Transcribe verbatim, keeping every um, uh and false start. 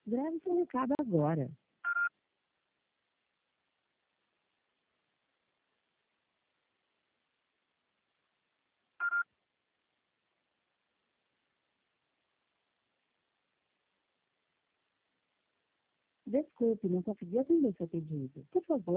Grave seu recado agora. Desculpe, não consegui atender seu pedido. Por favor,